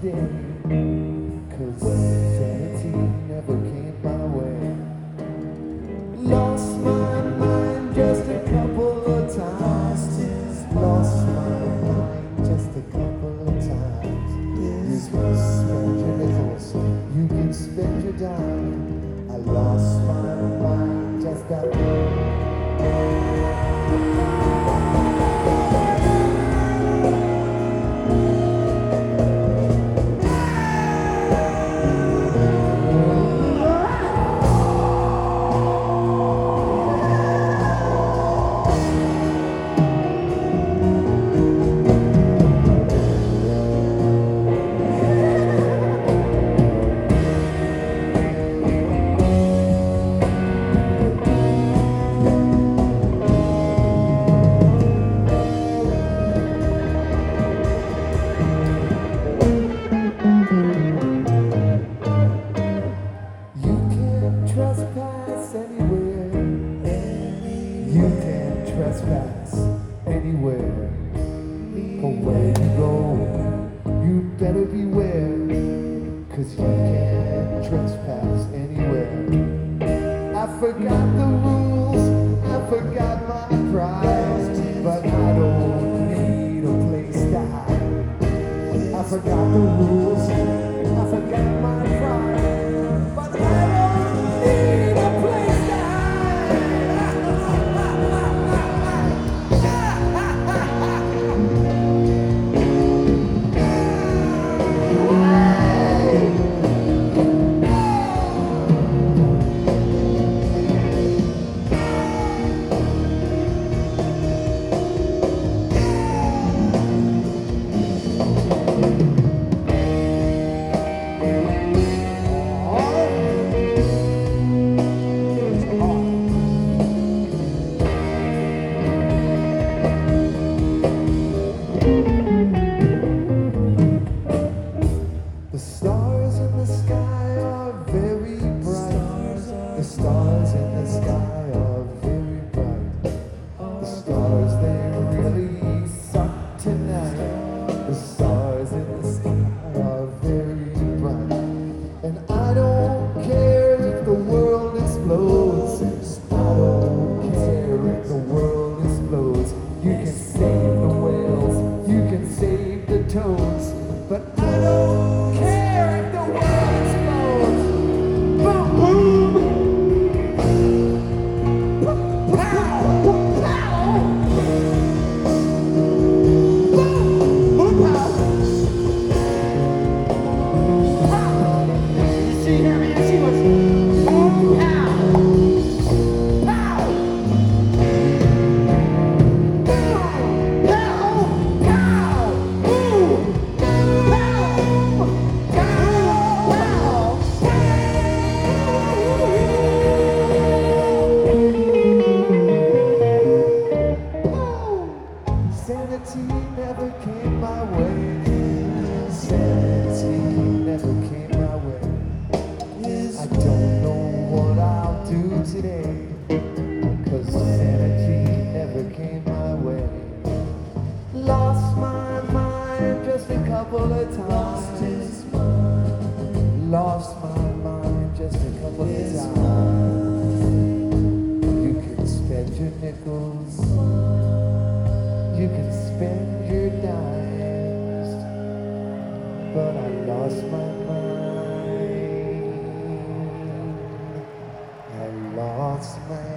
today, 'cause sanity never came my way. Lost my mind just a couple of times. Lost my mind just a couple of times. You can spend your nickels, you can spend your dime. I lost my mind just that trespass anywhere. You can't trespass anywhere. But where you go, you better beware, 'cause you can't trespass anywhere. I forgot the rules, I forgot my pride, but I don't need a place to hide. I forgot the rules, I forgot my pride, but I don't need a place to The stars in the sky are very bright. The stars in the sky are very bright. The stars, they really suck tonight. The stars in the sky are very bright. And I don't care if the world explodes. I don't care if the world explodes. You can save the whales, you can save the toads, but I don't care if the world explodes. Boom, boom. Pow, pow. Boom, boom, pow. Pow. You see, hear me? You see what's boom, pow. Pow. Boom, pow, pow. Boom. Sanity never came my way. Sanity never came my way. I don't know what I'll do today, 'cause sanity never came my way. Lost my mind just a couple of times. Lost my mind just a couple of times. You can spend your nickels, you can spend your dimes, but I lost my mind. I lost my